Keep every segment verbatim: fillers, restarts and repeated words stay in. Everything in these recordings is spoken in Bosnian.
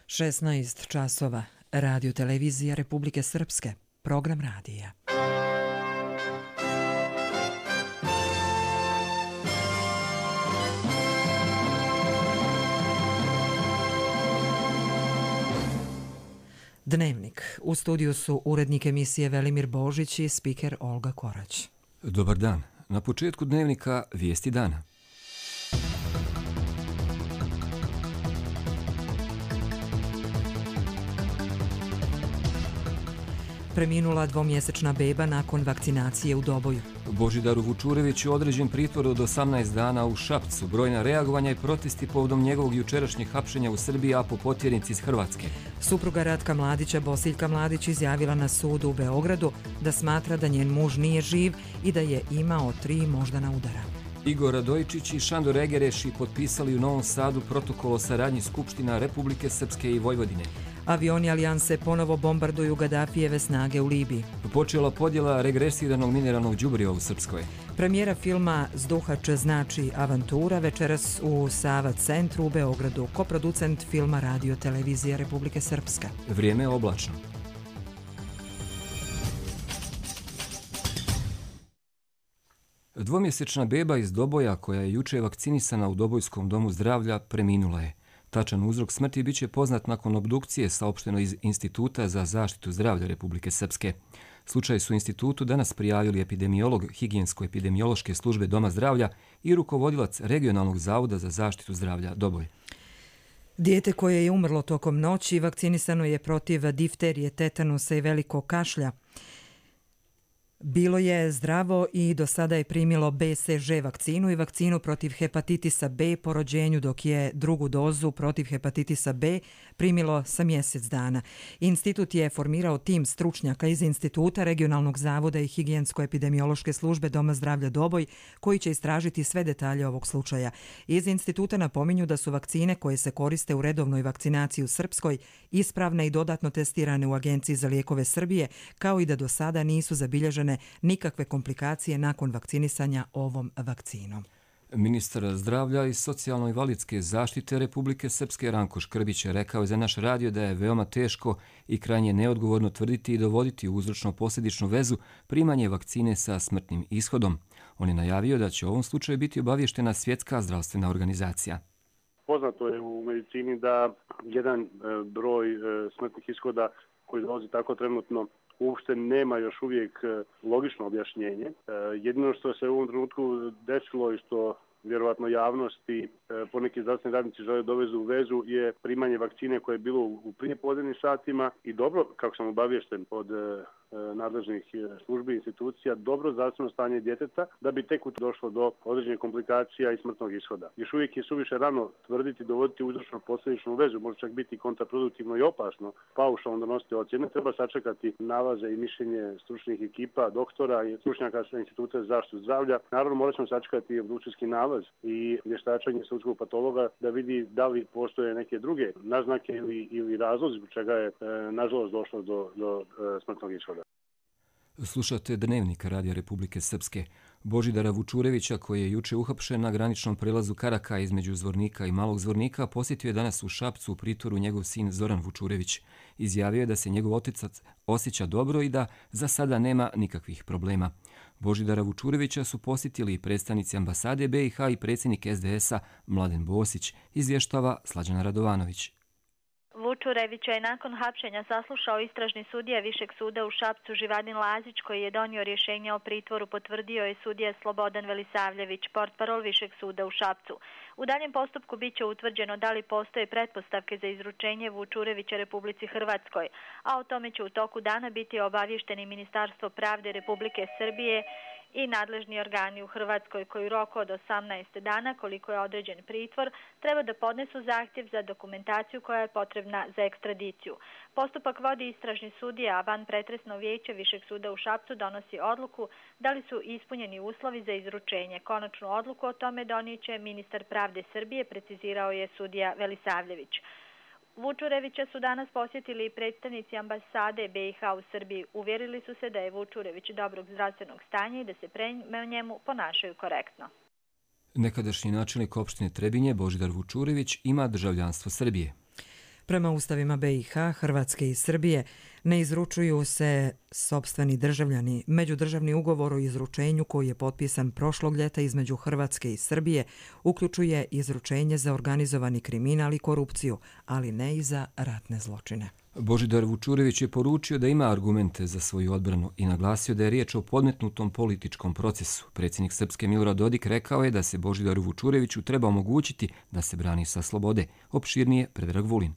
šesnaest časova. Radio televizija Republike Srpske. Program radija. Dnevnik. U studiju su urednik emisije Velimir Božić i spiker Olga Korać. Dobar dan. Na početku dnevnika vijesti dana. Preminula dvomjesečna beba nakon vakcinacije u Doboju. Božidaru Vučureviću određen pritvor od osamnaest dana u Šapcu. Brojna reagovanja i protesti povodom njegovog jučerašnjeg hapšenja u Srbiji, a po potjernici iz Hrvatske. Supruga Ratka Mladića, Bosiljka Mladić, izjavila na sudu u Beogradu da smatra da njen muž nije živ i da je imao tri moždana udara. Igor Radojičić i Šandor Egereši potpisali u Novom Sadu protokol o saradnji Skupština Republike Srpske i Vojvodine. Avioni Alijanse ponovo bombarduju Gadafijeve snage u Libiji. Počela podjela regresiranog mineralnog đubriva u Srpskoj. Premijera filma Zduhač znači avantura večeras u Sava centru u Beogradu. Koproducent filma Radio televizija Republike Srpska. Vrijeme je oblačno. Dvomjesečna beba iz Doboja, koja je juče vakcinisana u Dobojskom domu zdravlja, preminula je. Tačan uzrok smrti biće poznat nakon obdukcije, saopšteno iz Instituta za zaštitu zdravlja Republike Srpske. Slučaj su institutu danas prijavili epidemiolog Higijensko-epidemiološke službe Doma zdravlja i rukovodilac Regionalnog zavoda za zaštitu zdravlja Doboj. Dijete koje je umrlo tokom noći vakcinisano je protiv difterije, tetanusa i velikog kašlja. Bilo je zdravo i do sada je primilo B C G vakcinu i vakcinu protiv hepatitisa B po rođenju, dok je drugu dozu protiv hepatitisa B primilo sa mjesec dana. Institut je formirao tim stručnjaka iz Instituta Regionalnog zavoda i Higijensko-epidemiološke službe Doma zdravlja Doboj, koji će istražiti sve detalje ovog slučaja. Iz instituta napominju da su vakcine koje se koriste u redovnoj vakcinaciji u Srpskoj ispravne i dodatno testirane u Agenciji za lijekove Srbije, kao i da do sada nisu zabilježene nikakve komplikacije nakon vakcinisanja ovom vakcinom. Ministar zdravlja i socijalno-invalidske zaštite Republike Srpske Ranko Škrbić je rekao za naš radio da je veoma teško i krajnje neodgovorno tvrditi i dovoditi u uzročno-posljedičnu vezu primanje vakcine sa smrtnim ishodom. On je najavio da će u ovom slučaju biti obavještena Svjetska zdravstvena organizacija. Poznato je u medicini da jedan broj smrtnih ishoda koji dolazi tako trenutno uopšte nema još uvijek logično objašnjenje. Jedino što se u ovom trenutku desilo i što vjerovatno javnosti poneki zdravstveni radnici žele dovezu u vezu je primanje vakcine koje je bilo u prijepodnevnim satima i dobro, kako sam obavješten od nadležnih službi i institucija, dobro zdravstveno stanje djeteta, da bi tek došlo do određenih komplikacija i smrtnog ishoda. Još uvijek je suviše rano tvrditi, dovoditi uzročno posljedičnu vezu, može čak biti kontraproduktivno i opasno, paušalno donositi ocjene. Treba sačekati nalaze i mišljenje stručnih ekipa, doktora i stručnjaka sa Instituta za zaštitu zdravlja. Naravno, morat ćemo sačekati obdukcijski nalaz i vještačenje sudskog patologa da vidi da li postoje neke druge naznake ili, ili razlozi zbog čega je nažalost došlo do, do smrtnog ishoda. Slušate dnevnik Radija Republike Srpske. Božidara Vučurevića, koji je juče uhapšen na graničnom prelazu Karaka između Zvornika i Malog Zvornika, posjetio je danas u Šapcu u pritvoru njegov sin Zoran Vučurević. Izjavio je da se njegov otac osjeća dobro i da za sada nema nikakvih problema. Božidara Vučurevića su posjetili i predstavnici ambasade B i H i predsjednik S D S-a Mladen Bosić, izvještava Slađana Radovanović. Vučurevića je nakon hapšenja saslušao istražni sudija Višeg suda u Šapcu Živadin Lazić, koji je donio rješenje o pritvoru, potvrdio je sudija Slobodan Velisavljević, portparol Višeg suda u Šapcu. U daljem postupku biće utvrđeno da li postoje pretpostavke za izručenje Vučurevića Republici Hrvatskoj, a o tome će u toku dana biti obavješteni Ministarstvo pravde Republike Srbije i nadležni organi u Hrvatskoj, koji u roku od osamnaest dana, koliko je određen pritvor, treba da podnesu zahtjev za dokumentaciju koja je potrebna za ekstradiciju. Postupak vodi istražni sudija, a vanpretresno vijeće Višeg suda u Šapcu donosi odluku da li su ispunjeni uslovi za izručenje. Konačnu odluku o tome donijeće ministar pravde Srbije, precizirao je sudija Velisavljević. Vučurevića su danas posjetili predstavnici ambasade B i H u Srbiji. Uvjerili su se da je Vučurević dobrog zdravstvenog stanja i da se prema njemu ponašaju korektno. Nekadašnji načelnik opštine Trebinje Božidar Vučurević ima državljanstvo Srbije. Prema ustavima B i H, Hrvatske i Srbije ne izručuju se sopstveni državljani. Međudržavni ugovor o izručenju koji je potpisan prošlog ljeta između Hrvatske i Srbije uključuje izručenje za organizovani kriminal i korupciju, ali ne i za ratne zločine. Božidar Vučurević je poručio da ima argumente za svoju odbranu i naglasio da je riječ o podmetnutom političkom procesu. Predsjednik Srpske Milorad Dodik rekao je da se Božidaru Vučureviću treba omogućiti da se brani sa slobode. Opširnije Predrag Vulin.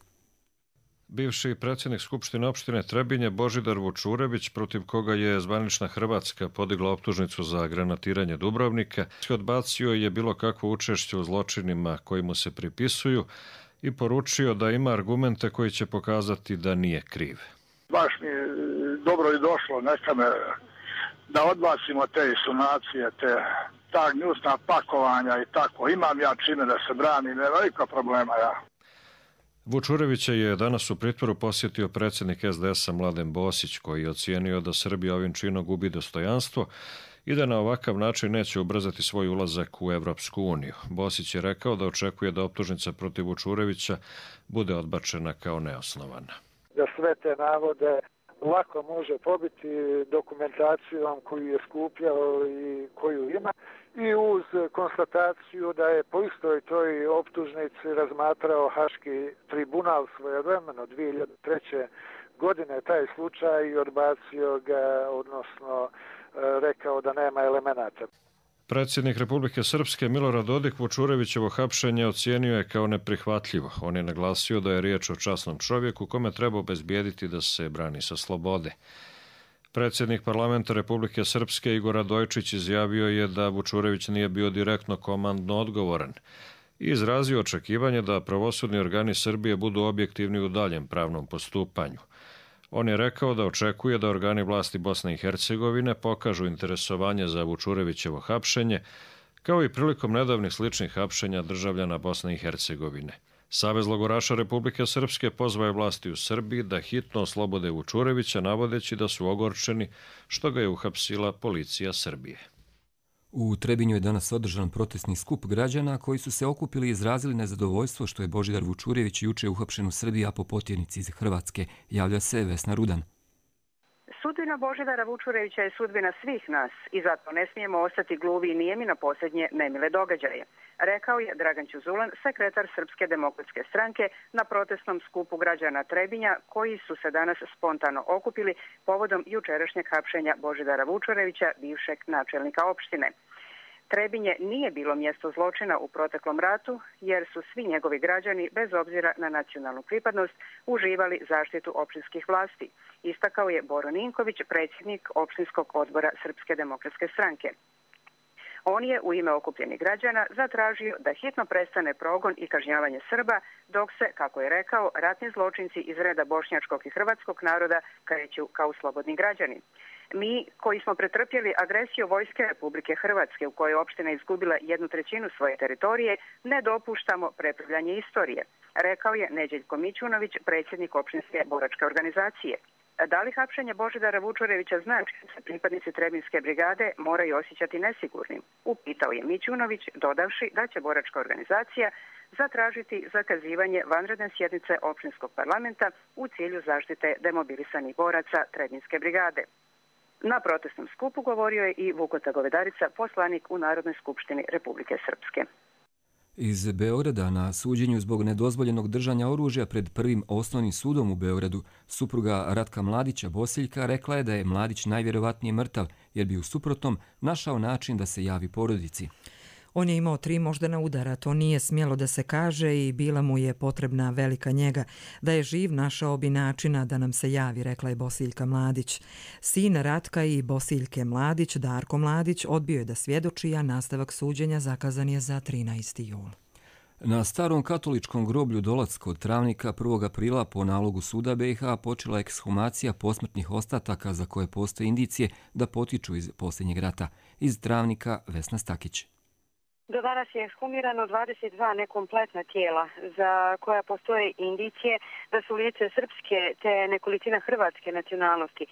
Bivši predsjednik Skupštine opštine Trebinje Božidar Vučurević, protiv koga je zvanična Hrvatska podigla optužnicu za granatiranje Dubrovnika, odbacio je bilo kakvo učešće u zločinima koji mu se pripisuju i poručio da ima argumente koji će pokazati da nije kriv. Baš mi dobro je došlo, neka me da odbacimo te insinuacije, te ta gnjusna pakovanja i tako. Imam ja čime da se brani, nema nikakva problema ja. Vučurevića je danas u pritvoru posjetio predsjednik S D S-a Mladen Bosić, koji je ocijenio da Srbija ovim činom gubi dostojanstvo i da na ovakav način neće ubrzati svoj ulazak u Evropsku uniju. Bosić je rekao da očekuje da optužnica protiv Vučurevića bude odbačena kao neosnovana. Da sve te navode lako može pobiti dokumentacijom koju je skupljao i koju ima i uz konstataciju da je po istoj toj optužnici razmatrao Haški tribunal svojevremeno dvije hiljade treće. godine taj slučaj i odbacio ga, odnosno rekao da nema elemenata. Predsjednik Republike Srpske Milorad Dodik Vučurevićevo hapšenje ocijenio je kao neprihvatljivo. On je naglasio da je riječ o časnom čovjeku kome treba obezbijediti da se brani sa slobode. Predsjednik parlamenta Republike Srpske Igor Radojčić izjavio je da Vučurević nije bio direktno komandno odgovoran i izrazio očekivanje da pravosudni organi Srbije budu objektivni u daljem pravnom postupanju. On je rekao da očekuje da organi vlasti Bosne i Hercegovine pokažu interesovanje za Vučurevićevo hapšenje, kao i prilikom nedavnih sličnih hapšenja državljana Bosne i Hercegovine. Savez logoraša Republike Srpske pozvao je vlasti u Srbiji da hitno oslobode Vučurevića, navodeći da su ogorčeni što ga je uhapsila policija Srbije. U Trebinju je danas održan protestni skup građana koji su se okupili i izrazili nezadovoljstvo što je Božidar Vučurević juče uhapšen u Srbiji, a po potjernici iz Hrvatske. Javlja se Vesna Rudan. Sudbina Božidara Vučurevića je sudbina svih nas i zato ne smijemo ostati gluvi i nijemi na posljednje nemile događaje, rekao je Dragan Ćuzulan, sekretar Srpske demokratske stranke na protestnom skupu građana Trebinja koji su se danas spontano okupili povodom jučerašnjeg hapšenja Božidara Vučurevića, bivšeg načelnika opštine. Trebinje nije bilo mjesto zločina u proteklom ratu jer su svi njegovi građani, bez obzira na nacionalnu pripadnost, uživali zaštitu opštinskih vlasti, istakao je Boro Ninković, predsjednik opštinskog odbora Srpske demokratske stranke. On je u ime okupljenih građana zatražio da hitno prestane progon i kažnjavanje Srba, dok se, kako je rekao, ratni zločinci iz reda bošnjačkog i hrvatskog naroda kreću kao slobodni građani. Mi, koji smo pretrpjeli agresiju Vojske Republike Hrvatske u kojoj je opština izgubila jednu trećinu svoje teritorije, ne dopuštamo prepravljanje istorije, rekao je Neđeljko Mićunović, predsjednik opštinske boračke organizacije. Da li hapšenje Božidara Vučurevića znači da se pripadnici Trebinjske brigade moraju osjećati nesigurnim? Upitao je Mićunović, dodavši da će boračka organizacija zatražiti zakazivanje vanredne sjednice opštinskog parlamenta u cilju zaštite demobilisanih boraca Trebinjske brigade. Na protestnom skupu govorio je i Vukota Govedarica, poslanik u Narodnoj skupštini Republike Srpske. Iz Beograda na suđenju zbog nedozvoljenog držanja oružja pred prvim osnovnim sudom u Beogradu supruga Ratka Mladića Bosiljka rekla je da je Mladić najvjerovatnije mrtav jer bi u suprotnom našao način da se javi porodici. On je imao tri moždana udara, to nije smjelo da se kaže i bila mu je potrebna velika njega. Da je živ, našao bi načina da nam se javi, rekla je Bosiljka Mladić. Sin Ratka i Bosiljke Mladić, Darko Mladić, odbio je da svjedoči, a nastavak suđenja zakazan je za trinaesti jul. Na starom katoličkom groblju Dolac kod Travnika prvog aprila po nalogu suda B i H počela ekshumacija posmrtnih ostataka za koje postoje indicije da potiču iz posljednjeg rata. Iz Travnika Vesna Stakić. Do danas je ekshumirano dvadeset dva nekompletna tijela za koja postoje indicije da su lice srpske te nekolicina hrvatske nacionalnosti.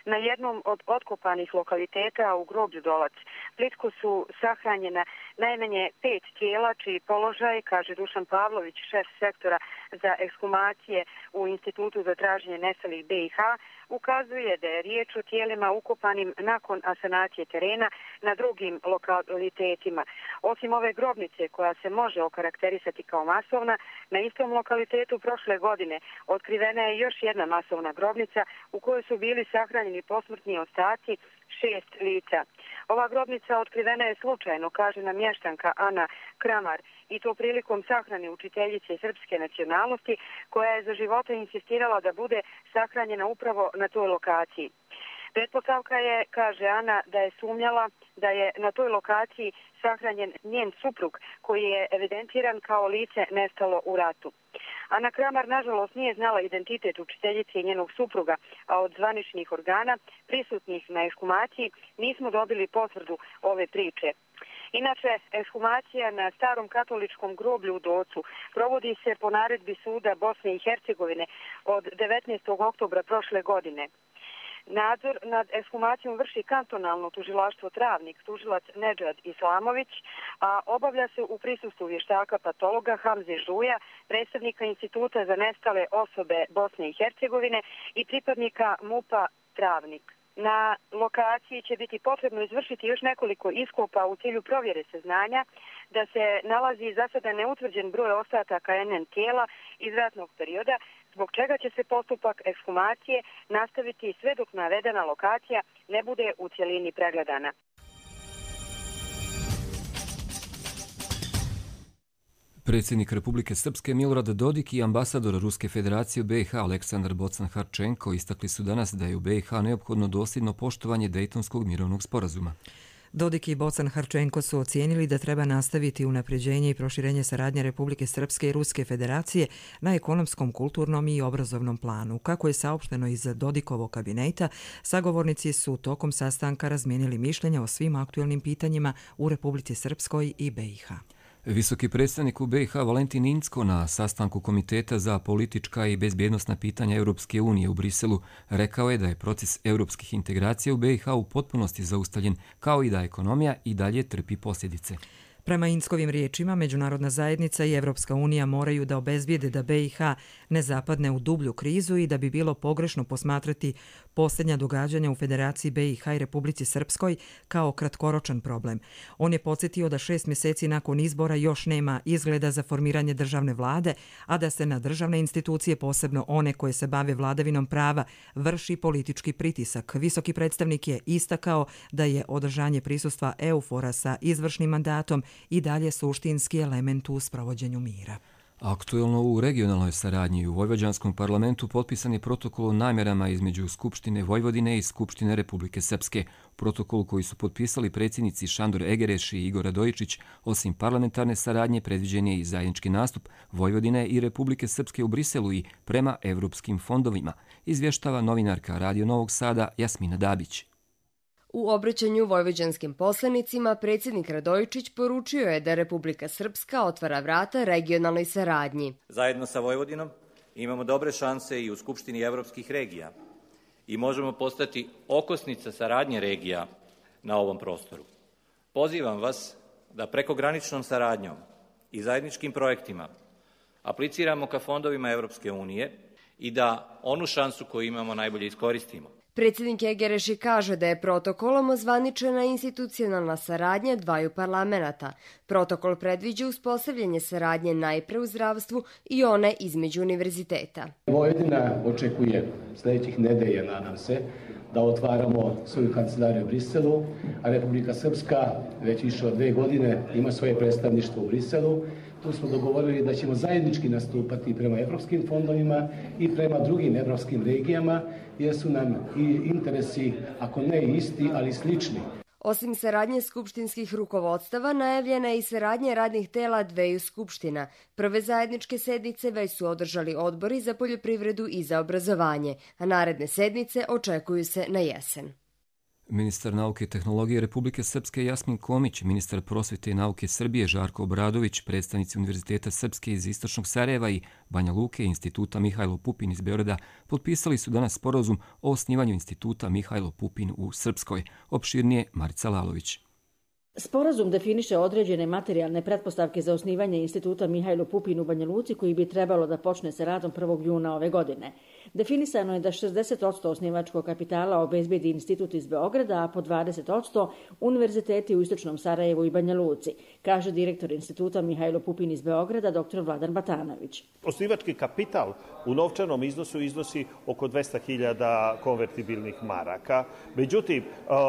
Na jednom od otkopanih lokaliteta u groblju Dolac plitko su sahranjena najmanje pet tijela čiji položaj, kaže Dušan Pavlović, šef sektora za ekshumacije u Institutu za traženje nestalih B i H, ukazuje da je riječ o tijelima ukopanim nakon asanacije terena na drugim lokalitetima. Osim ove grobnice koja se može okarakterisati kao masovna, na istom lokalitetu prošle godine otkrivena je još jedna masovna grobnica u kojoj su bili sahranjeni posmrtni ostaci šest lica. Ova grobnica otkrivena je slučajno, kaže nam mještanka Ana Kramar, i to prilikom sahrane učiteljice srpske nacionalnosti koja je za života insistirala da bude sahranjena upravo na toj lokaciji. Pretpostavka je, kaže Ana, da je sumnjala da je na toj lokaciji sahranjen njen suprug koji je evidentiran kao lice nestalo u ratu. Ana Kramar nažalost nije znala identitet učiteljice i njenog supruga, a od zvaničnih organa prisutnih na ekshumaciji nismo dobili potvrdu ove priče. Inače, ekshumacija na starom katoličkom groblju u Docu provodi se po naredbi suda Bosne i Hercegovine od devetnaestog oktobra prošle godine. Nadzor nad ekshumacijom vrši kantonalno tužilaštvo Travnik, tužilac Nedžad Islamović, a obavlja se u prisustvu vještaka patologa Hamze Žuja, predstavnika Instituta za nestale osobe Bosne i Hercegovine i pripadnika MUP-a Travnik. Na lokaciji će biti potrebno izvršiti još nekoliko iskopa u cilju provjere saznanja da se nalazi za sada neutvrđen broj ostataka N N tijela iz ratnog perioda, zbog čega će se postupak ekshumacije nastaviti sve dok navedena lokacija ne bude u cjelini pregledana. Predsjednik Republike Srpske Milorad Dodik i ambasador Ruske federacije u B i H Aleksandar Bocan-Harčenko istakli su danas da je u B i H neophodno dosljedno poštovanje Dejtonskog mirovnog sporazuma. Dodik i Bocan-Harčenko su ocijenili da treba nastaviti unapređenje i proširenje saradnje Republike Srpske i Ruske federacije na ekonomskom, kulturnom i obrazovnom planu. Kako je saopšteno iz Dodikovog kabineta, sagovornici su tokom sastanka razmijenili mišljenja o svim aktuelnim pitanjima u Republici Srpskoj i B i H. Visoki predstavnik u B i H Valentin Incko na sastanku Komiteta za politička i bezbjednosna pitanja Europske unije u Briselu rekao je da je proces europskih integracija u B i H u potpunosti zaustavljen, kao i da ekonomija i dalje trpi posljedice. Prema Inskovim riječima, međunarodna zajednica i Evropska unija moraju da obezbijede da B i H ne zapadne u dublju krizu i da bi bilo pogrešno posmatrati posljednja događanja u Federaciji B i H i Republici Srpskoj kao kratkoročan problem. On je podsjetio da šest mjeseci nakon izbora još nema izgleda za formiranje državne vlade, a da se na državne institucije, posebno one koje se bave vladavinom prava, vrši politički pritisak. Visoki predstavnik je istakao da je održanje prisustva EUFOR-a sa izvršnim mandatom i dalje suštinski element u sprovođenju mira. Aktuelno u regionalnoj saradnji u Vojvođanskom parlamentu potpisan je protokol o namjerama između Skupštine Vojvodine i Skupštine Republike Srpske. Protokol koji su potpisali predsjednici Šandor Egereš i Igor Radojičić, osim parlamentarne saradnje, predviđen je i zajednički nastup Vojvodine i Republike Srpske u Briselu i prema evropskim fondovima, izvještava novinarka Radio Novog Sada Jasmina Dabić. U obraćanju vojvođanskim poslanicima predsjednik Radojičić poručio je da Republika Srpska otvara vrata regionalnoj saradnji. Zajedno sa Vojvodinom imamo dobre šanse i u Skupštini evropskih regija i možemo postati okosnica saradnje regija na ovom prostoru. Pozivam vas da prekograničnom saradnjom i zajedničkim projektima apliciramo ka fondovima Evropske unije i da onu šansu koju imamo najbolje iskoristimo. Predsjednik Egereši kaže da je protokolom ozvaničena institucionalna saradnja dvaju parlamenta. Protokol predviđa uspostavljanje saradnje najpre u zdravstvu i one između univerziteta. Vojvodina očekuje sljedećih nedelja, nadam se, da otvaramo svoju kancelariju u Briselu, a Republika Srpska već više od dve godine ima svoje predstavništvo u Briselu. Tu smo dogovorili da ćemo zajednički nastupati prema evropskim fondovima i prema drugim evropskim regijama, jer su nam i interesi, ako ne isti, ali slični. Osim saradnje skupštinskih rukovodstava, najavljena je i saradnja radnih tela dveju skupština. Prve zajedničke sednice već su održali odbori za poljoprivredu i za obrazovanje, a naredne sednice očekuju se na jesen. Ministar nauke i tehnologije Republike Srpske Jasmin Komić, ministar prosvete i nauke Srbije Žarko Obradović, predstavnici Univerziteta Srpske iz Istočnog Sarajeva i Banja Luke i Instituta Mihajlo Pupin iz Beograda potpisali su danas sporazum o osnivanju Instituta Mihajlo Pupin u Srpskoj. Opširnije Marica Lalović. Sporazum definiše određene materijalne pretpostavke za osnivanje Instituta Mihajlo Pupin u Banja Luci, koji bi trebalo da počne sa radom prvog juna ove godine. Definisano je da šezdeset posto osnivačkog kapitala obezbedi institut iz Beograda, a po dvadeset posto univerziteti u Istočnom Sarajevu i Banja Luci, kaže direktor Instituta Mihajlo Pupin iz Beograda, dr Vladan Batanović. Osnivački kapital u novčanom iznosu iznosi oko dvesta hiljada konvertibilnih maraka. Međutim,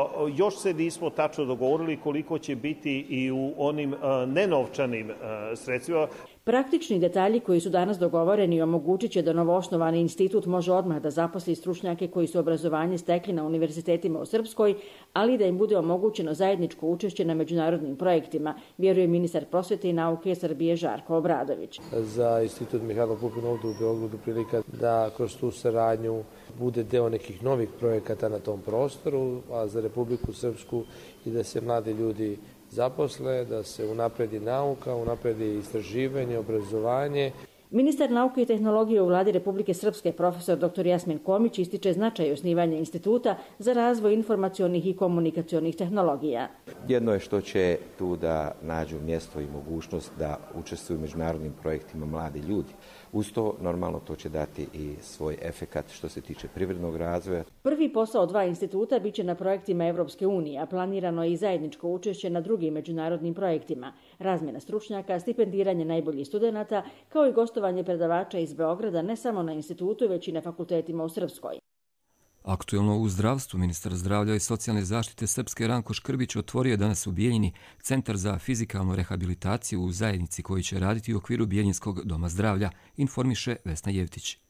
još se nismo tačno dogovorili koliko će biti i u onim nenovčanim sredstvima. Praktični detalji koji su danas dogovoreni omogućit će da novoosnovani institut može odmah da zaposli stručnjake koji su obrazovanje stekli na univerzitetima u Srpskoj, ali da im bude omogućeno zajedničko učešće na međunarodnim projektima, vjeruje ministar prosvete i nauke Srbije Žarko Obradović. Za Institut Mihajlo Pupin ovdje u Beogradu prilika da kroz tu saradnju bude deo nekih novih projekata na tom prostoru, a za Republiku Srpsku i da se mladi ljudi zaposle, da se unapredi nauka, unapredi istraživanje, obrazovanje. Ministar nauke i tehnologije u vladi Republike Srpske, profesor dr Jasmin Komić, ističe značaj osnivanja instituta za razvoj informacionih i komunikacionih tehnologija. Jedno je što će tu da nađu mjesto i mogućnost da učestvuju u međunarodnim projektima mladi ljudi. Uz to, normalno, to će dati i svoj efekat što se tiče privrednog razvoja. Prvi posao dva instituta biće na projektima Evropske unije, a planirano je i zajedničko učešće na drugim međunarodnim projektima, razmjena stručnjaka, stipendiranje najboljih studenata, kao i gostovanje predavača iz Beograda ne samo na institutu, već i na fakultetima u Srpskoj. Aktuelno u zdravstvu, ministar zdravlja i socijalne zaštite Srpske Ranko Škrbić otvorio je danas u Bijeljini Centar za fizikalnu rehabilitaciju u zajednici koji će raditi u okviru Bijeljinskog doma zdravlja, informiše Vesna Jevtić.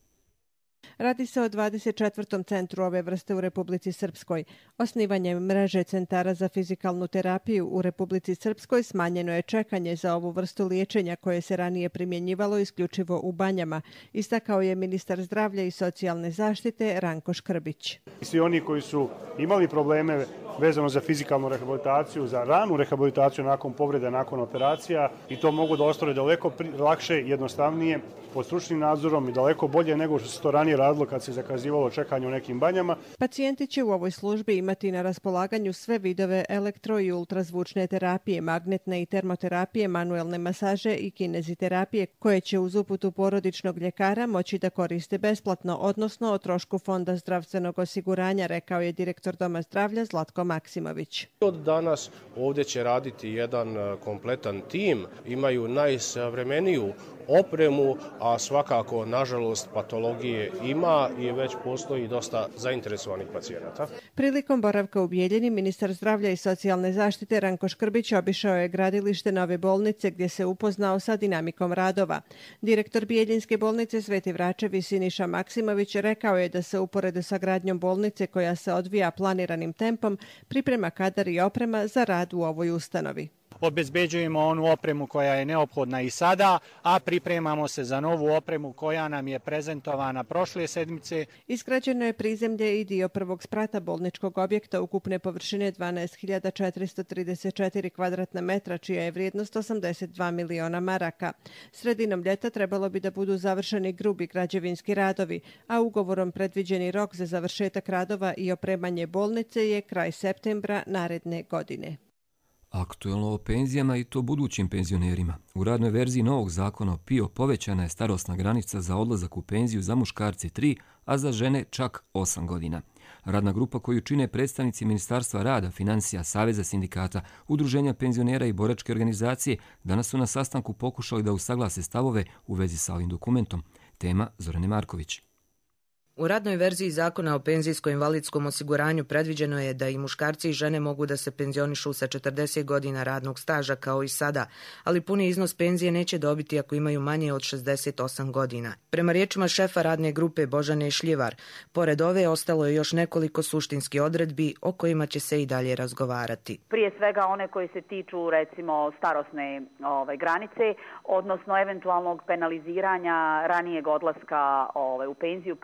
Radi se o dvadeset četvrtom centru ove vrste u Republici Srpskoj. Osnivanjem mreže centara za fizikalnu terapiju u Republici Srpskoj smanjeno je čekanje za ovu vrstu liječenja koje se ranije primjenjivalo isključivo u banjama, istakao je ministar zdravlja i socijalne zaštite Ranko Škrbić. Svi oni koji su imali probleme vezano za fizikalnu rehabilitaciju, za ranu rehabilitaciju nakon povrede, nakon operacija, i to mogu da ostvare daleko lakše, jednostavnije, pod stručnim nadzorom i daleko bolje nego što se to ranije radilo kad se zakazivalo čekanje u nekim banjama. Pacijenti će u ovoj službi imati na raspolaganju sve vidove elektro- i ultrazvučne terapije, magnetne i termoterapije, manuelne masaže i kineziterapije, koje će uz uputu porodičnog ljekara moći da koriste besplatno, odnosno o trošku Fonda zdravstvenog osiguranja, rekao je direktor Doma zdravlja Zlatko Maksimović. Od danas ovdje će raditi jedan kompletan tim, imaju najsavremeniju opremu, a svakako, nažalost, patologije ima i već postoji dosta zainteresovanih pacijenata. Prilikom boravka u Bijeljini, ministar zdravlja i socijalne zaštite Ranko Škrbić obišao je gradilište nove bolnice gdje se upoznao sa dinamikom radova. Direktor Bijeljinske bolnice Sveti Vračevi Siniša Maksimović rekao je da se uporedo sa gradnjom bolnice koja se odvija planiranim tempom priprema kadar i oprema za rad u ovoj ustanovi. Obezbeđujemo onu opremu koja je neophodna i sada, a pripremamo se za novu opremu koja nam je prezentovana prošle sedmice. Izgrađeno je prizemlje i dio prvog sprata bolničkog objekta ukupne površine dvanaest hiljada četiristo trideset četiri kvadratna metra, čija je vrijednost osamdeset dva miliona maraka. Sredinom ljeta trebalo bi da budu završeni grubi građevinski radovi, a ugovorom predviđeni rok za završetak radova i opremanje bolnice je kraj septembra naredne godine. Aktuelno o penzijama i to budućim penzionerima. U radnoj verziji novog zakona o P I O povećana je starosna granica za odlazak u penziju za muškarce tri, a za žene čak osam godina. Radna grupa koju čine predstavnici Ministarstva rada, financija, Saveza sindikata, Udruženja penzionera i boračke organizacije danas su na sastanku pokušali da usaglase stavove u vezi sa ovim dokumentom. Tema Zorane Marković. U radnoj verziji zakona o penzijsko-invalidskom osiguranju predviđeno je da i muškarci i žene mogu da se penzionišu sa četrdeset godina radnog staža kao i sada, ali puni iznos penzije neće dobiti ako imaju manje od šezdeset osam godina. Prema riječima šefa radne grupe Božane Šljivar, pored ove ostalo je još nekoliko suštinskih odredbi o kojima će se i dalje razgovarati. Prije svega one koje se tiču recimo starosne ovaj, granice, odnosno eventualnog penaliziranja ranijeg odlaska ovaj, u penziju prije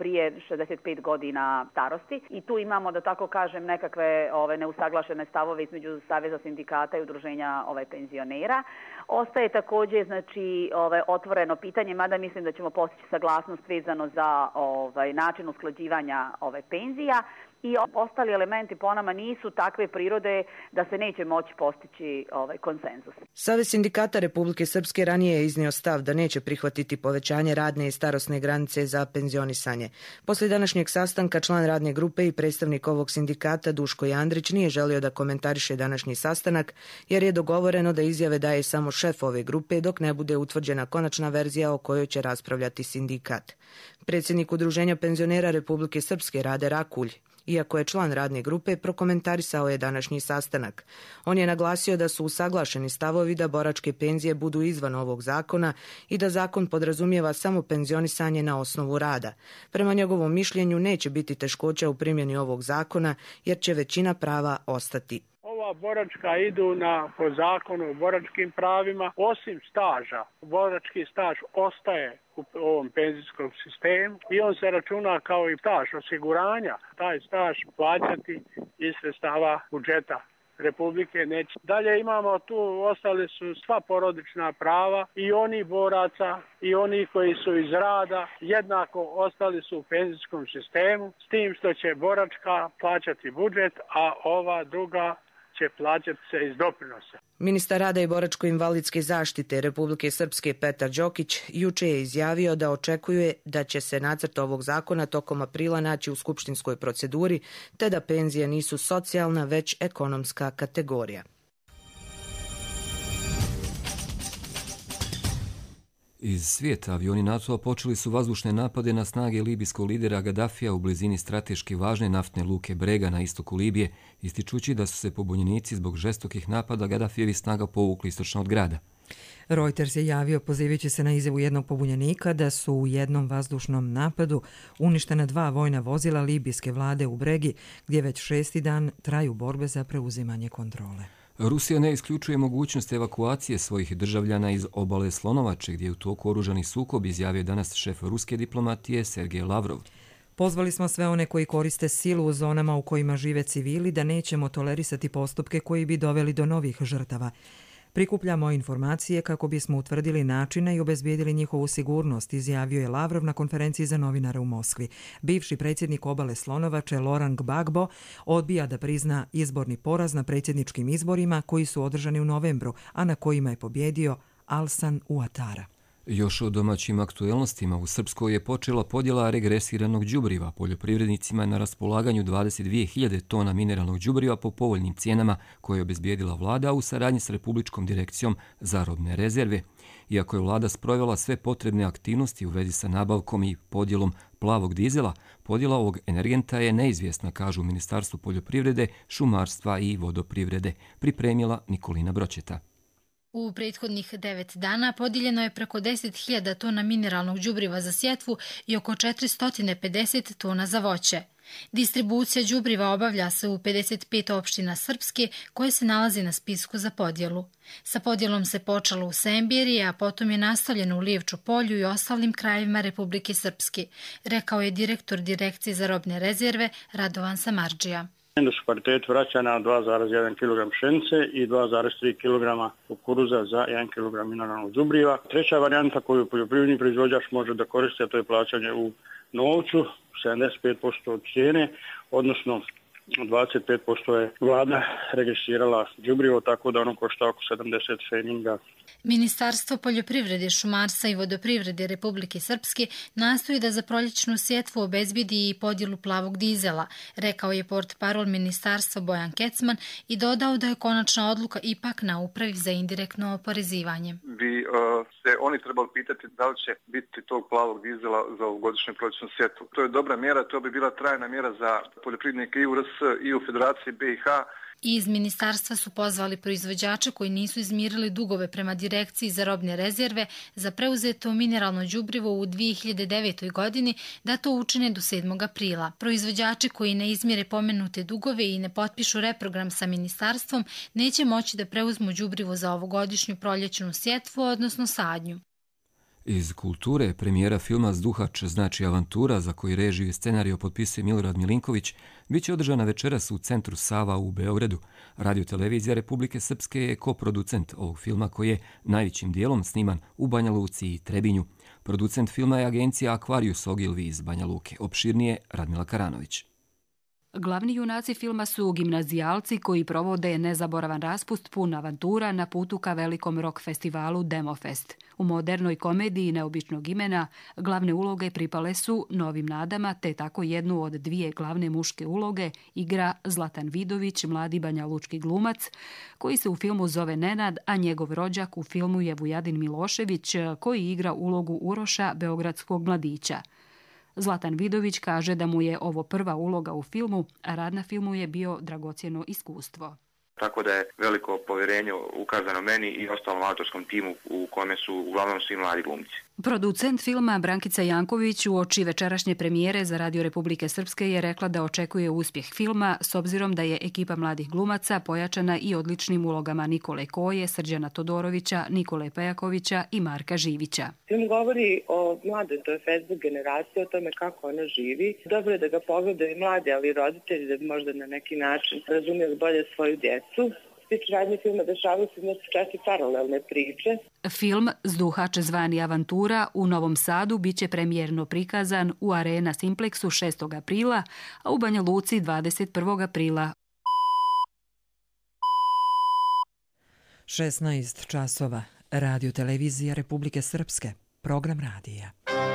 šezdeset pet godina starosti i tu imamo, da tako kažem, nekakve ove, neusaglašene stavove između Saveza sindikata i udruženja ove, penzionera. Ostaje također znači, ove, otvoreno pitanje, mada mislim da ćemo postići saglasnost vezano za ovaj, način usklađivanja ove, penzija. I ostali elementi po nama nisu takve prirode da se neće moći postići ovaj konsenzus. Savez sindikata Republike Srpske ranije je iznio stav da neće prihvatiti povećanje radne i starosne granice za penzionisanje. Poslije današnjeg sastanka član radne grupe i predstavnik ovog sindikata Duško Jandrić nije želio da komentariše današnji sastanak jer je dogovoreno da izjave daje samo šef ove grupe dok ne bude utvrđena konačna verzija o kojoj će raspravljati sindikat. Predsjednik Udruženja penzionera Republike Srpske Rade Rakulj, iako je član radne grupe, prokomentarisao je današnji sastanak. On je naglasio da su usaglašeni stavovi da boračke penzije budu izvan ovog zakona i da zakon podrazumijeva samo penzionisanje na osnovu rada. Prema njegovom mišljenju neće biti teškoća u primjeni ovog zakona jer će većina prava ostati. Ova boračka idu na, po zakonu o boračkim pravima, osim staža. Borački staž ostaje u ovom penzijskom sistemu i on se računa kao i staž osiguranja. Taj staž plaćati iz sredstava budžeta Republike neće. Dalje imamo tu, ostale su sva porodična prava i oni boraca i oni koji su iz rada jednako ostali su u penzijskom sistemu, s tim što će boračka plaćati budžet, a ova druga će plaćati se iz doprinosa. Ministar rada i boračko-invalidske zaštite Republike Srpske Petar Đokić juče je izjavio da očekuje da će se nacrt ovog zakona tokom aprila naći u skupštinskoj proceduri, te da penzije nisu socijalna, već ekonomska kategorija. Iz svijeta avioni NATO-a počeli su vazdušne napade na snage libijskog lidera Gadafija u blizini strateški važne naftne luke Brega na istoku Libije, ističući da su se pobunjenici zbog žestokih napada Gadafijevih snaga povukli istočno od grada. Reuters je javio pozivajući se na izjavu jednog pobunjenika da su u jednom vazdušnom napadu uništena dva vojna vozila libijske vlade u Bregi, gdje već šesti dan traju borbe za preuzimanje kontrole. Rusija ne isključuje mogućnost evakuacije svojih državljana iz obale Slonovače, gdje je u toku oružani sukob, izjavio danas šef ruske diplomatije Sergej Lavrov. Pozvali smo sve one koji koriste silu u zonama u kojima žive civili da nećemo tolerisati postupke koji bi doveli do novih žrtava. Prikupljamo informacije kako bismo utvrdili načine i obezbijedili njihovu sigurnost, izjavio je Lavrov na konferenciji za novinare u Moskvi. Bivši predsjednik obale Slonovače Laurent Gbagbo odbija da prizna izborni poraz na predsjedničkim izborima koji su održani u novembru, a na kojima je pobjedio Alsan Ouattara. Još o domaćim aktuelnostima u Srpskoj je počela podjela regresiranog đubriva. Poljoprivrednicima je na raspolaganju dvadeset dvije hiljade tona mineralnog đubriva po povoljnim cijenama koje je obezbijedila vlada u saradnji s Republičkom direkcijom za robne rezerve. Iako je vlada sprovela sve potrebne aktivnosti u vezi sa nabavkom i podjelom plavog dizela, podjela ovog energenta je neizvjesna, kažu u Ministarstvu poljoprivrede, šumarstva i vodoprivrede, pripremila Nikolina Bročeta. U prethodnih devet dana podijeljeno je preko deset hiljada tona mineralnog đubriva za sjetvu i oko četiristo pedeset tona za voće. Distribucija đubriva obavlja se u pedeset pet opština Srpske koje se nalazi na spisku za podjelu. Sa podjelom se počelo u Sembiri, a potom je nastavljeno u Livču polju i ostalim krajevima Republike Srpske, rekao je direktor Direkcije za robne rezerve Radovan Samardžija. Da su pariteti vraćana dva zarez jedan kilogram pšenice i dva zarez tri kilograma kukuruza za jedan kilogram mineralnog đubriva. Treća varijanta koju poljoprivredni proizvođač može da koristi, a to je plaćanje u novcu, sedamdeset pet posto od cijene, odnosno dvadeset pet posto je vlada registrirala đubrivo, tako da ono košta oko sedamdeset pfeninga. Ministarstvo poljoprivrede, šumarstva i vodoprivrede Republike Srpske nastoji da za proljećnu sjetvu obezbedi i podjelu plavog dizela, rekao je portparol ministarstva Bojan Kecman i dodao da je konačna odluka ipak na upravi za indirektno oporezivanje. Bi uh, se oni trebali pitati da li će biti tog plavog dizela za ovogodišnju proljećnu sjetvu. To je dobra mjera, to bi bila trajna mjera za poljoprivrednike i u R S i u Federaciji B i H. Iz ministarstva su pozvali proizvođače koji nisu izmirili dugove prema Direkciji za robne rezerve za preuzeto mineralno đubrivo u dvije hiljade devetoj. godini da to učine do sedmog aprila. Proizvođači koji ne izmire pomenute dugove i ne potpišu reprogram sa ministarstvom neće moći da preuzmu đubrivo za ovogodišnju proljećnu sjetvu, odnosno sadnju. Iz kulture premijera filma Zduhač znači avantura, za koji režiju i scenariju potpisuje Milorad Milinković, bit će održana večeras u Centru Sava u Beogradu. Radio-televizija Republike Srpske je koproducent ovog filma koji je najvećim dijelom sniman u Banja Luci i Trebinju. Producent filma je agencija Aquarius Ogilvy iz Banja Luke. Opširnije Radmila Karanović. Glavni junaci filma su gimnazijalci koji provode nezaboravan raspust pun avantura na putu ka velikom rock festivalu Demofest. U modernoj komediji neobičnog imena glavne uloge pripale su Novim nadama, te tako jednu od dvije glavne muške uloge igra Zlatan Vidović, mladi banjalučki glumac, koji se u filmu zove Nenad, a njegov rođak u filmu je Vujadin Milošević, koji igra ulogu Uroša, beogradskog mladića. Zlatan Vidović kaže da mu je ovo prva uloga u filmu, a rad na filmu je bio dragocjeno iskustvo. Tako da je veliko povjerenje ukazano meni i ostalom autorskom timu u kome su uglavnom svi mladi glumci. Producent filma Brankica Janković uoči večerašnje premijere za Radio Republike Srpske je rekla da očekuje uspjeh filma s obzirom da je ekipa mladih glumaca pojačana i odličnim ulogama Nikole Koje, Srđana Todorovića, Nikole Pejakovića i Marka Živića. Film govori o mladoj, to je Facebook generaciji, o tome kako ona živi. Dobro je da ga pogledaju i mladi, ali i roditelji, da bi možda na neki način razumjeli bolje svoju djecu. Stiče radnje filma dešavaju se znači česti paralelne priče. Film Zduhač zvani avantura u Novom Sadu biće premijerno prikazan u Arena Simplexu šestog aprila, a u Banja Luci dvadeset prvog aprila. šesnaest časova. Radio televizija Republike Srpske. Program radija.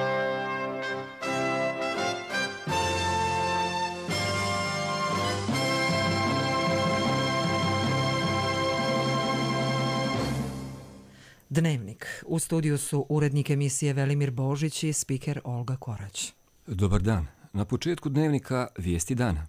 Dnevnik. U studiju su urednik emisije Velimir Božić i spiker Olga Korać. Dobar dan. Na početku Dnevnika vijesti dana.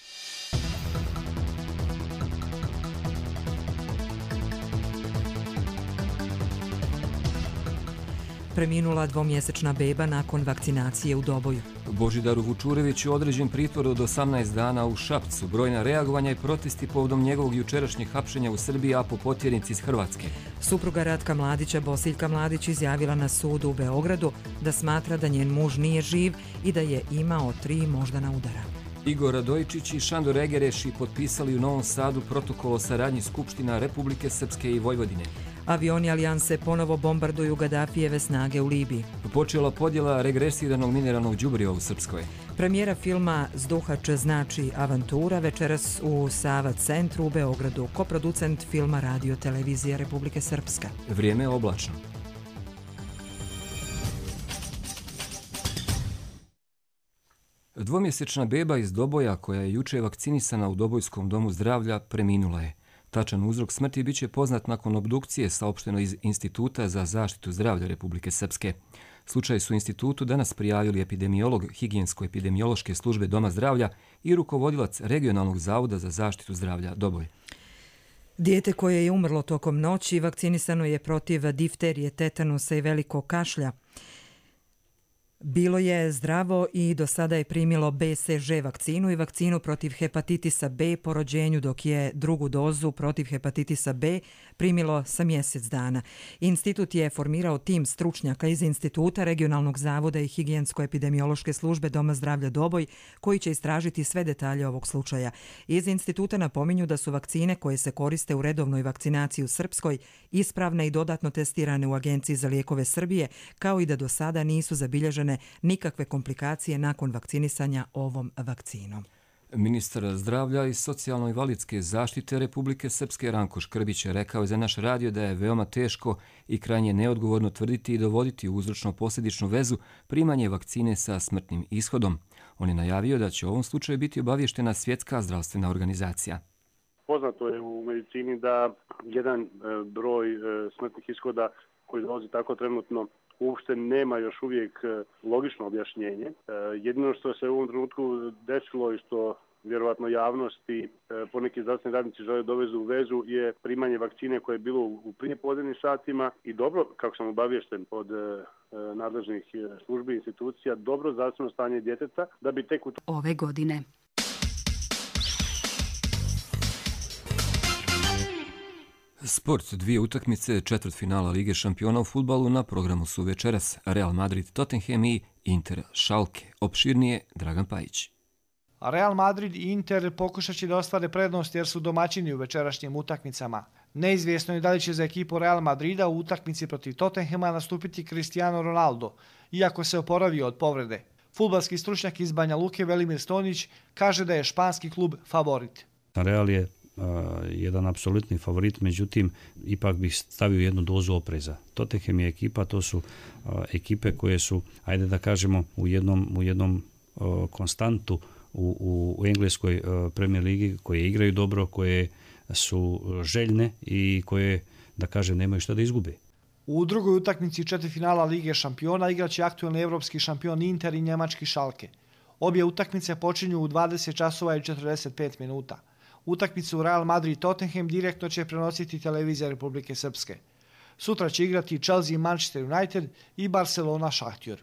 Preminula dvomjesečna beba nakon vakcinacije u Doboju. Božidaru Vučureviću određen pritvor od osamnaest dana u Šapcu. Brojna reagovanja i protesti povodom njegovog jučerašnjeg hapšenja u Srbiji, a po potjernici iz Hrvatske. Supruga Ratka Mladića, Bosiljka Mladić, izjavila na sudu u Beogradu da smatra da njen muž nije živ i da je imao tri moždana udara. Igor Radojičić i Šandor Egereši potpisali u Novom Sadu protokol o saradnji Skupština Republike Srpske i Vojvodine. Avioni Alijanse ponovo bombarduju Gadafijeve snage u Libiji. Počela podjela regresiranog mineralnog đubriva u Srpskoj. Premijera filma Zduhač znači avantura večeras u Sava centru u Beogradu. Koproducent filma Radio televizija Republike Srpska. Vrijeme je oblačno. Dvomjesečna beba iz Doboja, koja je juče vakcinisana u Dobojskom domu zdravlja, preminula je. Tačan uzrok smrti bit će poznat nakon obdukcije, saopšteno iz Instituta za zaštitu zdravlja Republike Srpske. Slučaj su institutu danas prijavili epidemiolog Higijensko-epidemiološke službe Doma zdravlja i rukovodilac Regionalnog zavoda za zaštitu zdravlja Doboj. Dijete koje je umrlo tokom noći vakcinisano je protiv difterije, tetanusa i velikog kašlja. Bilo je zdravo i do sada je primilo B C G vakcinu i vakcinu protiv hepatitisa B po rođenju, dok je drugu dozu protiv hepatitisa B primilo sa mjesec dana. Institut je formirao tim stručnjaka iz Instituta Regionalnog zavoda i Higijensko-epidemiološke službe Doma zdravlja Doboj, koji će istražiti sve detalje ovog slučaja. Iz instituta napominju da su vakcine koje se koriste u redovnoj vakcinaciji u Srpskoj ispravne i dodatno testirane u Agenciji za lijekove Srbije, kao i da do sada nisu zabilježene nikakve komplikacije nakon vakcinisanja ovom vakcinom. Ministar zdravlja i socijalno-invalidske zaštite Republike Srpske Ranko Škrbić je rekao za naš radio da je veoma teško i krajnje neodgovorno tvrditi i dovoditi u uzročno-posljedičnu vezu primanje vakcine sa smrtnim ishodom. On je najavio da će u ovom slučaju biti obavještena Svjetska zdravstvena organizacija. Poznato je u medicini da jedan broj smrtnih ishoda koji dolazi tako trenutno uopšte nema još uvijek logično objašnjenje. Jedino što se u ovom trenutku desilo i što vjerovatno javnosti poneki zdravstveni radnici žele dovezu u vezu je primanje vakcine koje je bilo u prijepodnevnim satima i dobro, kako sam obavješten od nadležnih službi i institucija, dobro zdravstveno stanje djeteta da bi tek u ove godine. Sport, dvije utakmice četvrtfinala Lige šampiona u fudbalu na programu su večeras Real Madrid, Tottenham i Inter Schalke. Opširnije Dragan Pajić. Real Madrid i Inter pokušat će da ostvare prednost jer su domaćini u večerašnjim utakmicama. Neizvjesno je da li će za ekipu Real Madrida u utakmici protiv Tottenhama nastupiti Cristiano Ronaldo, iako se oporavio od povrede. Fudbalski stručnjak iz Banja Luke Velimir Stonić kaže da je španski klub favorit. Real je uh, jedan apsolutni favorit, međutim, ipak bih stavio jednu dozu opreza. Tottenham je ekipa, to su uh, ekipe koje su, ajde da kažemo, u jednom, u jednom uh, konstantu u, u, u engleskoj uh, Premier ligi, koje igraju dobro, koje su željne i koje, da kažem, nemaju šta da izgube. U drugoj utakmici četvrtfinala Lige šampiona igraće aktuelni evropski šampion Inter i njemački Schalke. Obje utakmice počinju u dvadeset časova i četrdeset pet minuta. Utakmicu Real Madrid Tottenham direktno će prenositi televizija Republike Srpske. Sutra će igrati Chelsea Manchester United i Barcelona Šahtjor.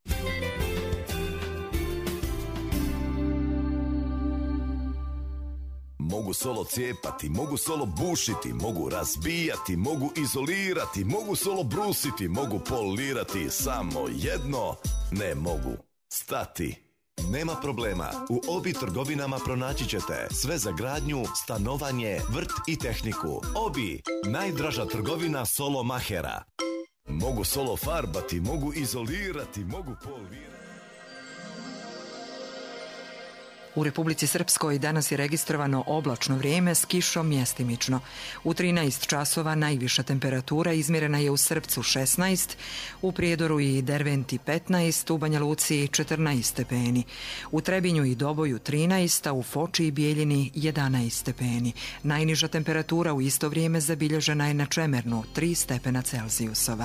Mogu solo cijepati, mogu solo bušiti, mogu razbijati, mogu izolirati, mogu solo brusiti, mogu polirati, samo jedno ne mogu stati. Nema problema, u Obi trgovinama pronaći ćete sve za gradnju, stanovanje, vrt i tehniku. Obi, najdraža trgovina solo mahera. Mogu solo farbati, mogu izolirati, mogu polirati. U Republici Srpskoj danas je registrovano oblačno vrijeme s kišom mjestimično. U trinaest časova najviša temperatura izmjerena je u Srpcu šesnaest, u Prijedoru i Derventi petnaest, u Banja Luci četrnaest stepeni. U Trebinju i Doboju trinaest, a u Foči i Bijeljini jedanaest stepeni. Najniža temperatura u isto vrijeme zabilježena je na Čemernu tri stepena Celzijusova.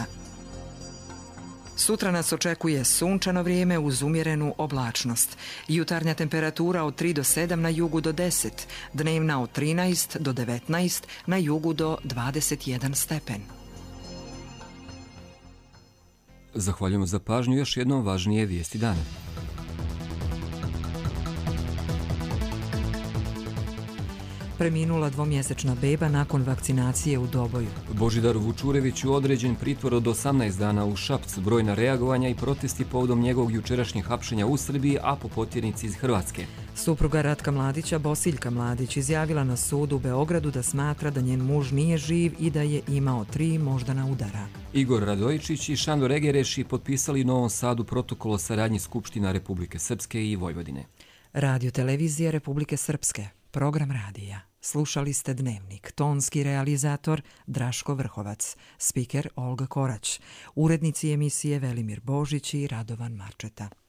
Sutra nas očekuje sunčano vrijeme uz umjerenu oblačnost. Jutarnja temperatura od tri do sedam, na jugu do deset, dnevna od trinaest do devetnaest, na jugu do dvadeset jedan stepen. Zahvaljujemo za pažnju, još jednom važnije vijesti dana. Preminula dvomjesečna beba nakon vakcinacije u Doboju. Božidaru Vučureviću određen pritvor od osamnaest dana u Šapcu. Brojna reagovanja i protesti povodom njegovog jučerašnjeg hapšenja u Srbiji, a po potjernici iz Hrvatske. Supruga Ratka Mladića, Bosiljka Mladić, izjavila na sudu u Beogradu da smatra da njen muž nije živ i da je imao tri moždana udara. Igor Radojičić i Šandor Egereši potpisali u Novom Sadu protokol o saradnji Skupština Republike Srpske i Vojvodine. Radio televizije Republike Srpske. Program radija. Slušali ste Dnevnik. Tonski realizator Draško Vrhovac. Spiker Olga Korać. Urednici emisije Velimir Božić i Radovan Marčeta.